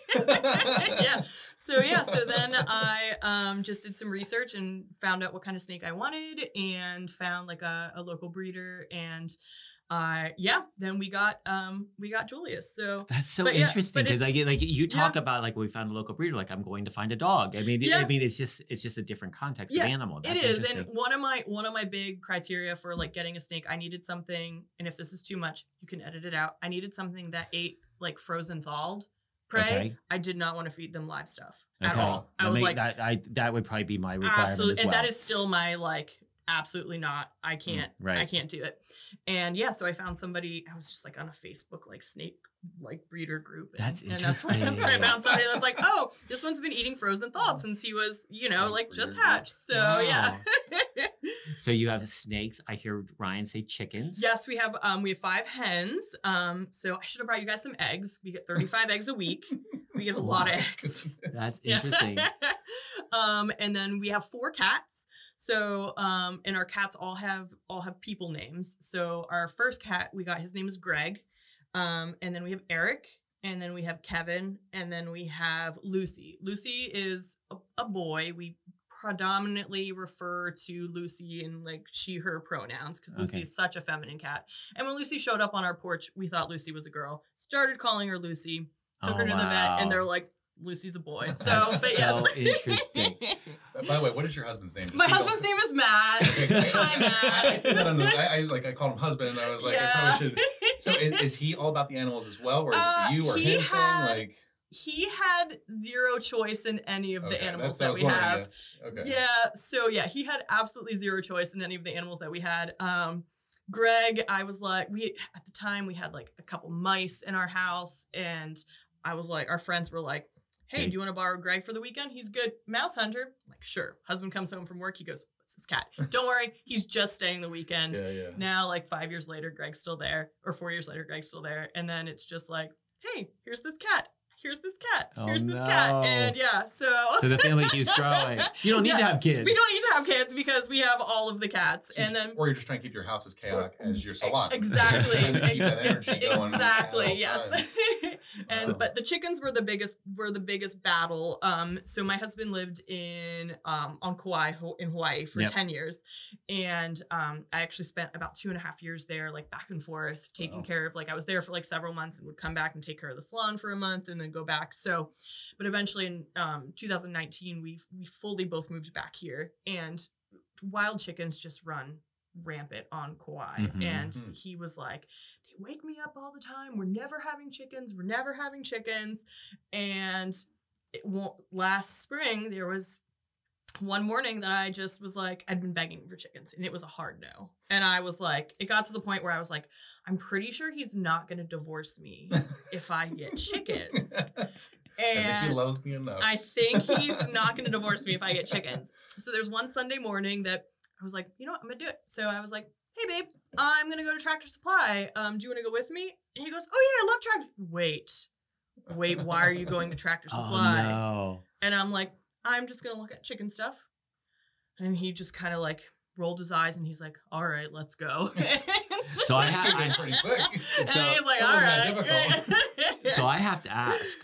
Speaker 3: yeah. So yeah, so then I um just did some research and found out what kind of snake I wanted, and found like a, a local breeder, and uh yeah, then we got um we got Julius. So
Speaker 2: That's so
Speaker 3: But yeah,
Speaker 2: interesting
Speaker 3: but
Speaker 2: because
Speaker 3: it's-
Speaker 2: I get like you talk
Speaker 3: yeah.
Speaker 2: about like we found a local breeder, like I'm going to find a dog. I mean, it- I
Speaker 3: Yeah.
Speaker 2: mean, it's just it's just a different context
Speaker 3: Yeah,
Speaker 2: of animal. That's
Speaker 3: it is,
Speaker 2: interesting.
Speaker 3: and one of my one of my big criteria for like getting a snake, I needed something, and if this is too much, you can edit it out. I needed something that ate like frozen thawed prey.
Speaker 2: Okay.
Speaker 3: I did not want to feed them live stuff at
Speaker 2: Okay.
Speaker 3: all. I
Speaker 2: That
Speaker 3: was
Speaker 2: may-
Speaker 3: like,
Speaker 2: that, I that would probably be my requirement
Speaker 3: absolutely,
Speaker 2: as well.
Speaker 3: and that is still my like absolutely not. I can't. I
Speaker 2: right.
Speaker 3: can't do it. And yeah, so I found somebody. I was just like on a Facebook like snake like breeder group. And,
Speaker 2: That's
Speaker 3: and that's, where- that's where I
Speaker 2: interesting.
Speaker 3: found somebody that's like, oh, this one's been eating frozen thawed since he was, you know, like just hatched. So yeah.
Speaker 2: So you have snakes. I hear Ryan say chickens.
Speaker 3: Yes, we have um we have five hens. Um, so I should have brought you guys some eggs. We get thirty-five eggs a week. We get a lot of eggs.
Speaker 2: That's
Speaker 3: Yeah.
Speaker 2: interesting.
Speaker 3: um, and then we have four cats. So um, and our cats all have all have people names. So our first cat we got, his name is Greg. Um, and then we have Eric, and then we have Kevin, and then we have Lucy. Lucy is a, a boy. We predominantly refer to Lucy in like she, her pronouns because Lucy
Speaker 2: Okay.
Speaker 3: is such a feminine cat. And when Lucy showed up on our porch, we thought Lucy was a girl. Started calling her Lucy, took
Speaker 2: Oh,
Speaker 3: her to the vet,
Speaker 2: wow.
Speaker 3: and they're like, Lucy's a boy. So,
Speaker 2: That's
Speaker 3: but
Speaker 2: so
Speaker 3: yes.
Speaker 2: interesting.
Speaker 4: By the way, what is your husband's name? Just
Speaker 3: My
Speaker 4: so you
Speaker 3: husband's
Speaker 4: don't-
Speaker 3: name is Matt. Hi, Matt.
Speaker 4: no, no, no. I, I just like I called him husband, and I was like, I probably should. So is, is he all about the animals as well, or is this
Speaker 3: Uh,
Speaker 4: a you or
Speaker 3: he
Speaker 4: him
Speaker 3: had-
Speaker 4: thing? Like,
Speaker 3: He had zero choice in any of the
Speaker 4: okay,
Speaker 3: animals
Speaker 4: that's what I
Speaker 3: that
Speaker 4: was
Speaker 3: we
Speaker 4: wondering,
Speaker 3: have.
Speaker 4: yes. Okay.
Speaker 3: Yeah, so yeah, he had absolutely zero choice in any of the animals that we had. Um, Greg, I was like, we at the time we had like a couple mice in our house, and I was like, our friends were like, hey,
Speaker 2: Okay.
Speaker 3: do you want to borrow Greg for the weekend? He's a good mouse hunter. I'm like, sure. Husband comes home from work, he goes, what's this cat? Don't worry, he's just staying the weekend.
Speaker 4: Yeah, yeah.
Speaker 3: Now, like five years later, Greg's still there, or four years later, Greg's still there, and then it's just like, hey, here's this cat. Here's this cat.
Speaker 2: Oh,
Speaker 3: Here's this
Speaker 2: no.
Speaker 3: cat. And yeah, so
Speaker 2: So the family keeps growing. You don't need to
Speaker 3: Yeah,
Speaker 2: have kids.
Speaker 3: we don't need to have kids because we have all of the cats.
Speaker 4: So you're
Speaker 3: And
Speaker 4: just-
Speaker 3: then
Speaker 4: or you're just trying to keep your house as chaotic as your salon.
Speaker 3: exactly,
Speaker 4: Just trying to keep that energy going at all
Speaker 3: exactly, yes.
Speaker 4: times.
Speaker 3: and
Speaker 2: So-
Speaker 3: but the chickens were the biggest were the biggest battle. Um, so my husband lived in um on Kauai Ho- in Hawaii for
Speaker 2: Yep.
Speaker 3: ten years, and um I actually spent about two and a half years there, like back and forth, taking
Speaker 4: Wow.
Speaker 3: care of like I was there for like several months and would come back and take care of the salon for a month and then go back. So, but eventually in um two thousand nineteen we we fully both moved back here, and wild chickens just run rampant on Kauai.
Speaker 2: Mhm.
Speaker 3: And
Speaker 4: Mhm.
Speaker 3: he was like, they wake me up all the time. We're never having chickens. We're never having chickens. And it won't last spring. There was one morning that I just was like, I'd been begging for chickens, and it was a hard no. And I was like, it got to the point where I was like, I'm pretty sure he's not going to divorce me if I get chickens.
Speaker 4: I think he
Speaker 3: And
Speaker 4: loves me enough.
Speaker 3: I think he's not going to divorce me if I get chickens. So there's one Sunday morning that I was like, you know what, I'm going to do it. So I was like, hey, babe, I'm going to go to Tractor Supply. Um, do you want to go with me? And he goes, oh, yeah, I love Tractor. Wait, wait, why are you going to Tractor Supply?
Speaker 2: Oh, no.
Speaker 3: And I'm like, I'm just going to look at chicken stuff. And he just kind of like rolled his eyes and he's like, all right, let's go.
Speaker 2: So I have-
Speaker 4: Moving pretty quick.
Speaker 3: and
Speaker 2: So-
Speaker 3: he's like,
Speaker 4: That
Speaker 3: all
Speaker 4: wasn't
Speaker 3: right.
Speaker 4: that
Speaker 2: So I have to ask,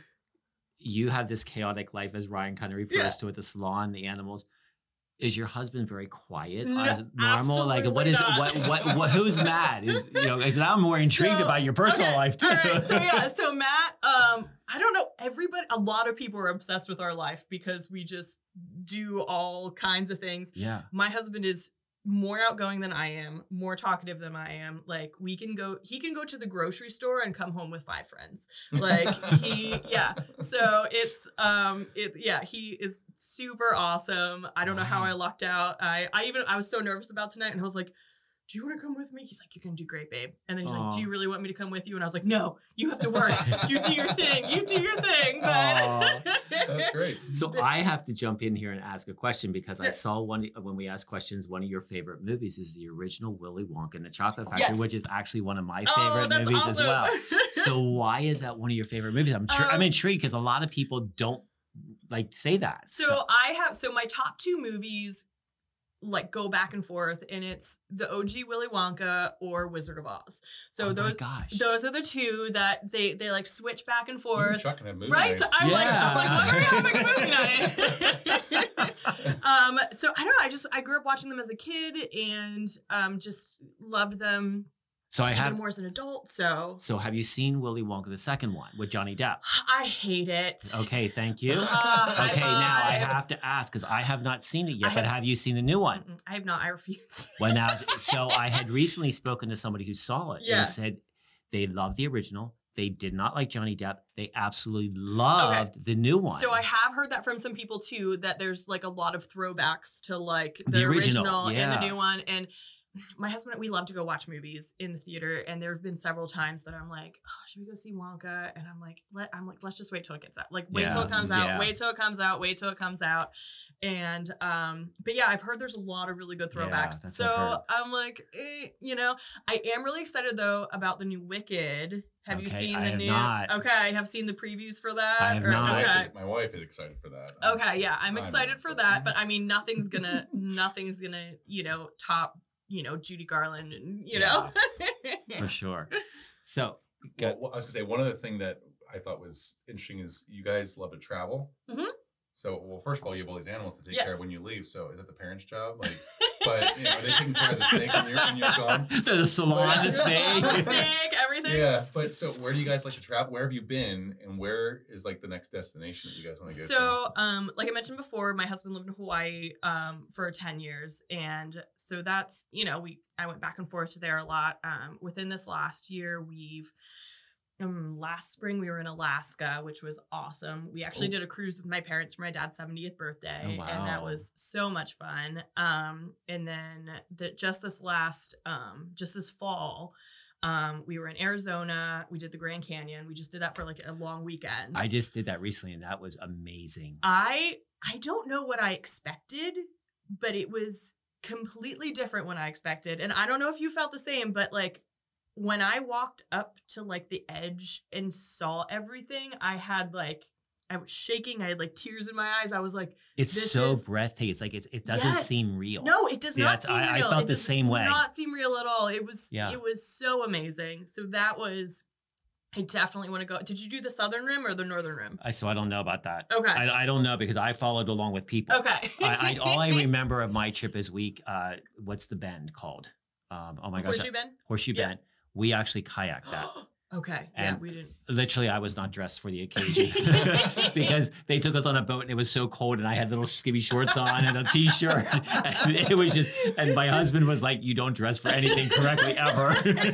Speaker 2: you have this chaotic life, as Ryan kind of refers
Speaker 3: Yeah.
Speaker 2: to it, the salon, the animals. Is your husband very quiet?
Speaker 3: No,
Speaker 2: Is it normal? Like, what
Speaker 3: absolutely
Speaker 2: is it?
Speaker 3: not.
Speaker 2: What, what, what, who's mad? Is, you know, 'cause now I'm more intrigued
Speaker 3: So-
Speaker 2: about your personal
Speaker 3: okay,
Speaker 2: life too.
Speaker 3: All right, so yeah, so Matt, um, I don't know, everybody, a lot of people are obsessed with our life because we just do all kinds of things.
Speaker 2: Yeah.
Speaker 3: My husband is more outgoing than I am, more talkative than I am. Like we can go, he can go to the grocery store and come home with five friends. Like he, yeah. So it's, um, it, yeah, he is super awesome. I don't know how
Speaker 2: Wow.
Speaker 3: I lucked out. I, I even, I was so nervous about tonight, and I was like, do you want to come with me? He's like, you're going to do great, babe. And then he's like,
Speaker 2: Aw.
Speaker 3: do you really want me to come with you? And I was like, no, you have to work. You do your thing. You do your thing.
Speaker 2: Aw.
Speaker 3: But
Speaker 4: That's great.
Speaker 2: So I have to jump in here and ask a question because I
Speaker 3: Yes.
Speaker 2: saw one when we asked questions. One of your favorite movies is the original Willy Wonka and the Chocolate Factory,
Speaker 3: Yes.
Speaker 2: which is actually one of my
Speaker 3: oh,
Speaker 2: favorite
Speaker 3: that's
Speaker 2: movies
Speaker 3: awesome.
Speaker 2: as well. So why is that one of your favorite movies? I'm tr- I'm
Speaker 3: Um,
Speaker 2: intrigued because a lot of people don't like say that.
Speaker 3: So I have so my top two movies like go back and forth, and it's the O G Willy Wonka or Wizard of Oz. So
Speaker 2: oh my
Speaker 3: those
Speaker 2: gosh.
Speaker 3: those are the two that they they like switch back and
Speaker 4: You and
Speaker 3: forth.
Speaker 4: Chuck can have movie
Speaker 3: Right?
Speaker 4: nights.
Speaker 3: I'm like,
Speaker 2: Yeah.
Speaker 3: I'm like, when are we having a movie night? um, so I don't know. I just I grew up watching them as a kid and um just loved them
Speaker 2: So I
Speaker 3: even
Speaker 2: have.
Speaker 3: more as an adult. So
Speaker 2: So have you seen Willy Wonka the second one with Johnny Depp?
Speaker 3: I hate it.
Speaker 2: Okay, thank you.
Speaker 3: Uh, high
Speaker 2: Okay, now I
Speaker 3: five.
Speaker 2: have to ask because I have not seen it yet.
Speaker 3: I
Speaker 2: But
Speaker 3: have-
Speaker 2: have you seen the new one?
Speaker 3: Mm-mm, I have not. I refuse.
Speaker 2: Well, now, so I had recently spoken to somebody who saw it.
Speaker 3: Yeah.
Speaker 2: And said they loved the original. They did not like Johnny Depp. They absolutely loved the new one.
Speaker 3: So I have heard that from some people too, that there's like a lot of throwbacks to like the,
Speaker 2: The original,
Speaker 3: original, and
Speaker 2: yeah.
Speaker 3: the new one. And my husband, we love to go watch movies in the theater, and there have been several times that I'm like, oh, should we go see Wonka? And I'm like, let I'm like, let's just wait till it gets out. Like, wait till
Speaker 2: Yeah,
Speaker 3: it comes out.
Speaker 2: yeah.
Speaker 3: Wait till it comes out. Wait till it comes out. And um, but yeah, I've heard there's a lot of really good
Speaker 2: Yeah,
Speaker 3: throwbacks.
Speaker 2: that's what I've heard.
Speaker 3: so I'm like, eh, you know, I am really excited though about the new Wicked. Have you
Speaker 2: Okay,
Speaker 3: seen
Speaker 2: I
Speaker 3: the
Speaker 2: have
Speaker 3: new?
Speaker 2: not.
Speaker 3: Okay, I have seen the previews for that.
Speaker 2: I have
Speaker 3: or-
Speaker 2: not.
Speaker 4: My,
Speaker 3: Okay.
Speaker 4: wife is, my wife is excited for that.
Speaker 3: Okay, yeah, I'm
Speaker 4: I'm
Speaker 3: excited
Speaker 4: not,
Speaker 3: for
Speaker 4: but-
Speaker 3: that, but I mean, nothing's gonna, nothing's gonna, you know, top, you know, Judy Garland, and you know.
Speaker 2: For sure. So,
Speaker 4: Well, well, I was gonna say one other thing that I thought was interesting is you guys love to travel.
Speaker 3: Mhm.
Speaker 4: So, well, first of all, you have all these animals to take
Speaker 3: Yes.
Speaker 4: care of when you leave. So, is that the parents' job? Like, but you know, are they taking care of the snake when you're when you're gone?
Speaker 2: The salon, the
Speaker 3: The
Speaker 2: snake.
Speaker 3: snake, everything.
Speaker 4: Yeah, but so where do you guys like to travel? Where have you been, and where is like the next destination that you guys want to go to?
Speaker 3: So, um, like I mentioned before, my husband lived in Hawaii um, for ten years, and so that's you know we I went back and forth to there a lot. Um, within this last year, we've um, last spring we were in Alaska, which was awesome. We actually
Speaker 4: Oh.
Speaker 3: did a cruise with my parents for my dad's seventieth birthday,
Speaker 2: Oh,
Speaker 3: and that
Speaker 2: wow.
Speaker 3: was so much fun. Um, and then the, just this last, um, just this fall. Um, we were in Arizona. We did the Grand Canyon. We just did that for like a long weekend.
Speaker 2: I just did that recently, and that was amazing.
Speaker 3: I I don't know what I expected, but it was completely different when I expected. And I don't know if you felt the same, but like when I walked up to like the edge and saw everything, I had like I was shaking. I had like tears in my eyes. I was like,
Speaker 2: It's
Speaker 3: This
Speaker 2: so
Speaker 3: is-
Speaker 2: breathtaking. It's like it, it doesn't
Speaker 3: Yes.
Speaker 2: seem real.
Speaker 3: no, it does
Speaker 2: Yeah,
Speaker 3: not
Speaker 2: it's-
Speaker 3: seem
Speaker 2: I- I
Speaker 3: real.
Speaker 2: felt
Speaker 3: it
Speaker 2: the
Speaker 3: does
Speaker 2: same way.
Speaker 3: Not seem real at all. It was
Speaker 2: Yeah.
Speaker 3: it was so amazing. So that was I definitely want to go. Did you do the Southern Rim or the Northern Rim?
Speaker 2: I, so I don't know about that.
Speaker 3: Okay.
Speaker 2: I, I don't know because I followed along with people.
Speaker 3: Okay.
Speaker 2: I, I all I remember of my trip is week. Uh, what's the bend called? Um, oh my gosh,
Speaker 3: Horseshoe Bend?
Speaker 2: Horseshoe
Speaker 3: Yeah.
Speaker 2: Bend. We actually kayaked that.
Speaker 3: Okay. Yeah,
Speaker 2: And-
Speaker 3: we didn't.
Speaker 2: Literally, I was not dressed for the occasion because they took us on a boat and it was so cold, and I had little skimpy shorts on and a t-shirt. And it was just, and my husband was like, "You don't dress for anything correctly ever."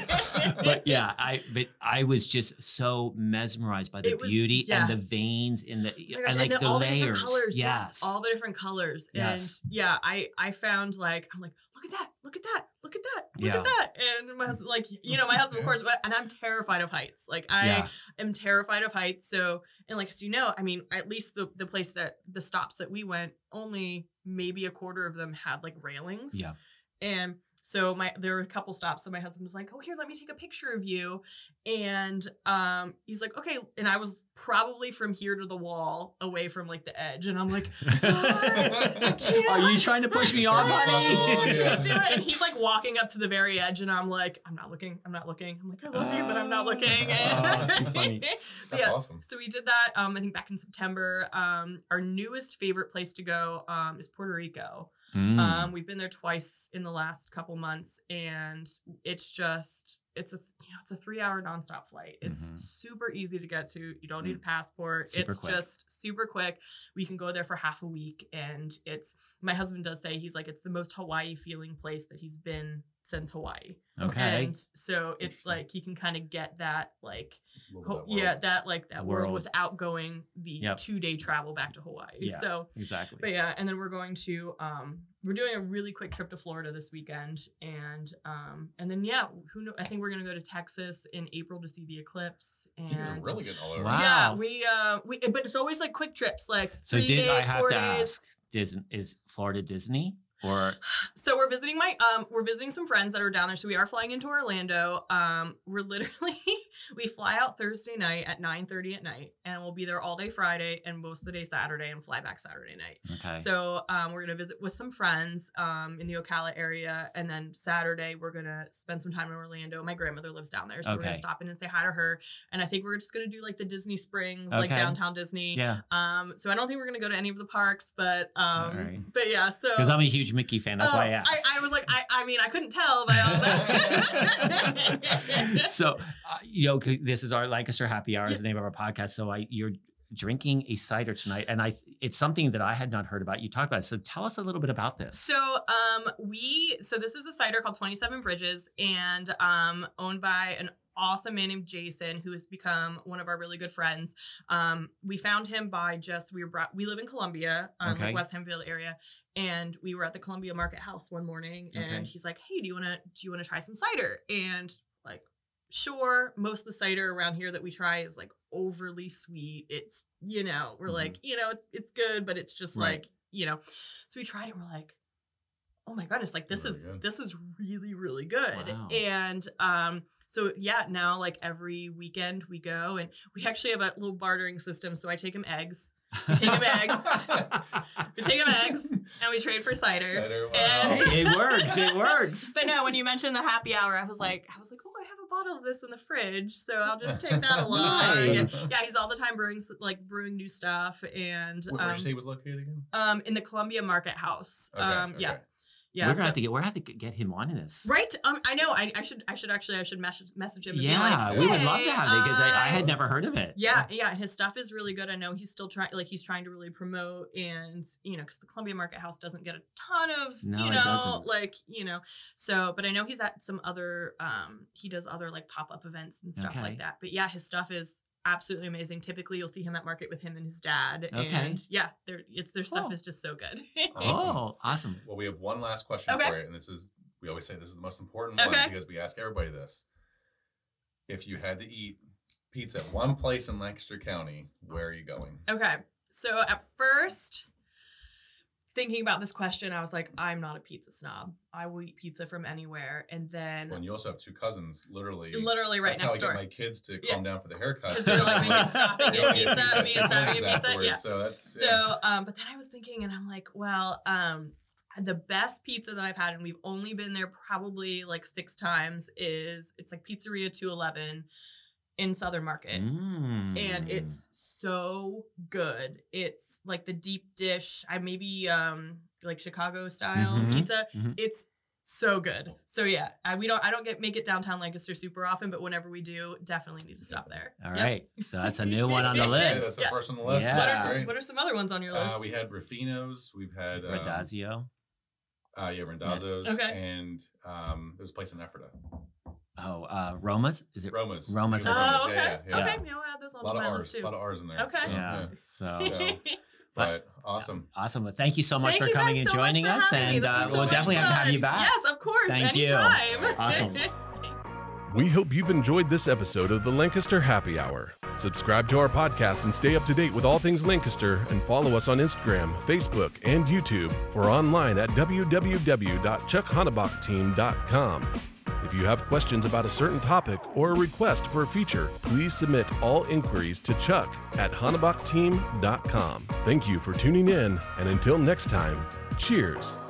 Speaker 2: But yeah, I but I was just so mesmerized by the
Speaker 3: It was-
Speaker 2: beauty
Speaker 3: yeah.
Speaker 2: and the veins in the
Speaker 3: Oh my gosh,
Speaker 2: and like
Speaker 3: then
Speaker 2: the
Speaker 3: all
Speaker 2: layers.
Speaker 3: the different colors.
Speaker 2: Yes.
Speaker 3: All the different colors.
Speaker 2: Yes.
Speaker 3: And yeah, I I found like I'm like, look at that, look at that, look at that, look
Speaker 2: Yeah.
Speaker 3: at that. And my husband, like, you know, my husband, of course, but- and I'm terrified of heights. Like I
Speaker 2: yeah.
Speaker 3: am terrified of heights. So and like as you know, I mean, at least the the place that the stops that we went, only maybe a quarter of them had like railings.
Speaker 2: Yeah.
Speaker 3: And so my there were a couple stops that my husband was like, "Oh, here, let me take a picture of you." And um he's like, "Okay." And I was probably from here to the wall away from like the edge. And I'm like, I can't.
Speaker 2: Are you trying to push me
Speaker 4: Just
Speaker 2: off,
Speaker 4: trying to
Speaker 2: honey?
Speaker 4: buckle,
Speaker 3: I
Speaker 4: yeah.
Speaker 3: can't do it. And he's like walking up to the very edge, and I'm like, I'm not looking, I'm not looking. I'm like, I love you, but I'm not looking.
Speaker 2: Oh, too funny.
Speaker 3: But
Speaker 4: That's
Speaker 3: yeah,
Speaker 4: awesome.
Speaker 3: so we did that. Um, I think back in September. Um, our newest favorite place to go um is Puerto Rico.
Speaker 2: Mm.
Speaker 3: Um, we've been there twice in the last couple months, and it's just it's a you know it's a three hour nonstop flight. It's
Speaker 2: Mhm.
Speaker 3: super easy to get to. You don't need a passport.
Speaker 2: Super
Speaker 3: it's
Speaker 2: quick.
Speaker 3: just super quick. We can go there for half a week, and it's my husband does say he's like it's the most Hawaii feeling place that he's been since Hawaii.
Speaker 2: Okay.
Speaker 3: And so it's
Speaker 4: Interesting.
Speaker 3: like he can kind of get that like
Speaker 4: A little
Speaker 3: ho-
Speaker 4: bit of that
Speaker 3: yeah
Speaker 4: world.
Speaker 3: that like that
Speaker 2: The
Speaker 3: world
Speaker 2: world.
Speaker 3: without going the
Speaker 2: Yep.
Speaker 3: two day travel back to Hawaii.
Speaker 2: Yeah.
Speaker 3: So
Speaker 2: Exactly.
Speaker 3: but yeah, and then we're going to um we're doing a really quick trip to Florida this weekend, and um and then yeah, who know? I think we're gonna go to Texas in April to see the eclipse. And
Speaker 4: You're really getting all over.
Speaker 2: Wow.
Speaker 3: yeah, we uh we but it's always like quick trips, like
Speaker 2: So
Speaker 3: three
Speaker 2: did
Speaker 3: days,
Speaker 2: I have
Speaker 3: four
Speaker 2: to
Speaker 3: days.
Speaker 2: ask? Disney is Florida Disney or
Speaker 3: So we're visiting my um we're visiting some friends that are down there. So we are flying into Orlando. Um we're literally we fly out Thursday night at nine thirty at night, and we'll be there all day Friday and most of the day Saturday, and fly back Saturday night.
Speaker 2: okay?
Speaker 3: So um we're gonna visit with some friends um in the Ocala area, and then Saturday we're gonna spend some time in Orlando. My grandmother lives down there, so we're gonna
Speaker 2: Okay.
Speaker 3: stop in and say hi to her. And I think we're just gonna do like the Disney Springs, like
Speaker 2: Okay.
Speaker 3: downtown Disney.
Speaker 2: yeah,
Speaker 3: Um so I don't think we're gonna go to any of the parks, but um
Speaker 2: Alright.
Speaker 3: but yeah, so
Speaker 2: because I'm a huge Mickey fan. That's why I
Speaker 3: Oh,
Speaker 2: asked.
Speaker 3: I, I was like, I, I mean, I couldn't tell by all that.
Speaker 2: so uh, you know, 'cause this is our Lancaster Happy Hour is
Speaker 3: Yeah.
Speaker 2: the name of our podcast. So I you're drinking a cider tonight, and I it's something that I had not heard about. You talked about it. So tell us a little bit about this.
Speaker 3: So, um, we so this is a cider called twenty-seven Bridges, and um, owned by an awesome man named Jason, who has become one of our really good friends. Um, we found him by just we were brought, we live in Columbia, um,
Speaker 2: Okay.
Speaker 3: like West Hempfield area, and we were at the Columbia Market House one morning, and
Speaker 2: Okay.
Speaker 3: he's like, "Hey, do you want to do you want to try some cider?" And like, sure. Most of the cider around here that we try is like overly sweet. It's you know we're
Speaker 2: Mhm.
Speaker 3: like you know it's it's good, but it's just
Speaker 2: Right.
Speaker 3: like you know. So we tried it, and we're like, oh my goodness, like this
Speaker 4: Really
Speaker 3: is
Speaker 4: good.
Speaker 3: this is really really good.
Speaker 2: Wow.
Speaker 3: And um so yeah, now like every weekend we go, and we actually have a little bartering system. So I take him eggs, we take him eggs, we take him eggs, and we trade for cider.
Speaker 4: Cider, wow.
Speaker 3: And-
Speaker 2: it works. It works.
Speaker 3: But no, when you mentioned the happy hour, I was like, I was like, oh, I have a bottle of this in the fridge, so I'll just take that along.
Speaker 2: Nice.
Speaker 3: And yeah, he's all the time brewing s- like brewing new stuff. And
Speaker 4: Where, where'd
Speaker 3: um,
Speaker 4: you say he was located again?
Speaker 3: um, in the Columbia Market House.
Speaker 4: Okay,
Speaker 3: um, yeah,
Speaker 4: okay.
Speaker 3: yeah.
Speaker 2: we're gonna
Speaker 3: so-
Speaker 2: have to get we're gonna have to get him on in this.
Speaker 3: Right. Um, I know. I, I should. I should actually. I should message message him. And
Speaker 2: Yeah,
Speaker 3: be like,
Speaker 2: we would love
Speaker 3: "Hey,
Speaker 2: to have it because I, I had
Speaker 3: um,
Speaker 2: never heard of it.
Speaker 3: Yeah, yeah. His stuff is really good. I know he's still trying. Like he's trying to really promote, and you know, because the Columbia Market House doesn't get a ton of,
Speaker 2: No,
Speaker 3: you
Speaker 2: it
Speaker 3: know,
Speaker 2: doesn't.
Speaker 3: like you know. So, but I know he's at some other. Um, he does other like pop up events and stuff
Speaker 2: Okay.
Speaker 3: like that. But yeah, his stuff is absolutely amazing. Typically, you'll see him at market with him and his dad.
Speaker 2: Okay.
Speaker 3: And yeah, their it's their stuff
Speaker 2: Cool.
Speaker 3: is just so good.
Speaker 4: Awesome.
Speaker 2: Oh, awesome.
Speaker 4: Well, we have one last question
Speaker 3: Okay.
Speaker 4: for you, and this is we always say this is the most important one
Speaker 3: Okay.
Speaker 4: because we ask everybody this. If you had to eat pizza at one place in Lancaster County, where are you going?
Speaker 3: Okay. So at first, thinking about this question, I was like, I'm not a pizza snob. I will eat pizza from anywhere. And then
Speaker 4: Well, and you also have two cousins, literally.
Speaker 3: literally right
Speaker 4: That's
Speaker 3: next
Speaker 4: how I
Speaker 3: door.
Speaker 4: get my kids to
Speaker 3: Yeah.
Speaker 4: calm down for the haircuts.
Speaker 3: 'Cause they're like, we can stop and
Speaker 4: They
Speaker 3: get
Speaker 4: don't
Speaker 3: pizza,
Speaker 4: at
Speaker 3: we
Speaker 4: two
Speaker 3: can stop and
Speaker 4: places
Speaker 3: get pizza,
Speaker 4: afterwards,
Speaker 3: yeah.
Speaker 4: So that's
Speaker 3: So,
Speaker 4: yeah.
Speaker 3: um, but then I was thinking, and I'm like, well, um, the best pizza that I've had, and we've only been there probably like six times, is it's like Pizzeria two eleven in Southern Market.
Speaker 2: Mm.
Speaker 3: And it's so good. It's like the deep dish. I maybe um like Chicago style
Speaker 2: Mhm,
Speaker 3: pizza.
Speaker 2: mhm.
Speaker 3: It's so good. So yeah, I, we don't. I don't get make it downtown Lancaster super often, but whenever we do, definitely need to stop there.
Speaker 2: All
Speaker 3: Yep.
Speaker 2: right. So that's a new one on the
Speaker 3: Yeah,
Speaker 4: Yeah,
Speaker 2: list.
Speaker 4: that's the
Speaker 3: Yeah.
Speaker 4: first on the list.
Speaker 2: Yeah.
Speaker 3: What
Speaker 4: That's
Speaker 3: are, some,
Speaker 4: great.
Speaker 3: what are some other ones on your list?
Speaker 4: Uh, we had Rufino's. We've had um,
Speaker 2: Radazzo.
Speaker 4: Uh, yeah, Rendazzo's.
Speaker 3: Okay.
Speaker 4: And um, there was a place in Ephrata.
Speaker 2: Oh, uh, Roma's? Is it?
Speaker 4: Roma's.
Speaker 2: Roma's.
Speaker 4: Yeah,
Speaker 3: Oh,
Speaker 4: Roma's,
Speaker 3: okay.
Speaker 4: yeah, yeah, yeah.
Speaker 3: Okay, yeah, we'll add those
Speaker 4: A
Speaker 3: on
Speaker 4: lot
Speaker 3: to
Speaker 4: of
Speaker 3: my
Speaker 4: R's.
Speaker 3: list
Speaker 4: A
Speaker 3: too.
Speaker 4: lot of R's in there.
Speaker 3: Okay.
Speaker 4: So,
Speaker 2: Yeah.
Speaker 4: yeah.
Speaker 2: So
Speaker 4: But awesome.
Speaker 2: awesome. Well, thank you so much
Speaker 3: Thank
Speaker 2: for
Speaker 3: you
Speaker 2: coming
Speaker 3: guys
Speaker 2: and
Speaker 3: so much
Speaker 2: joining
Speaker 3: for
Speaker 2: us.
Speaker 3: having me.
Speaker 2: And
Speaker 3: This
Speaker 2: uh,
Speaker 3: is so
Speaker 2: we'll
Speaker 3: much
Speaker 2: definitely have to have
Speaker 3: fun.
Speaker 2: you back.
Speaker 3: Yes, of course.
Speaker 2: Thank you.
Speaker 3: Anytime.
Speaker 2: Awesome.
Speaker 1: We hope you've enjoyed this episode of the Lancaster Happy Hour. Subscribe to our podcast and stay up to date with all things Lancaster, and follow us on Instagram, Facebook, and YouTube, or online at w w w dot chuck hannebach team dot com. If you have questions about a certain topic or a request for a feature, please submit all inquiries to chuck at hannebach team dot com. Thank you for tuning in, and until next time, cheers.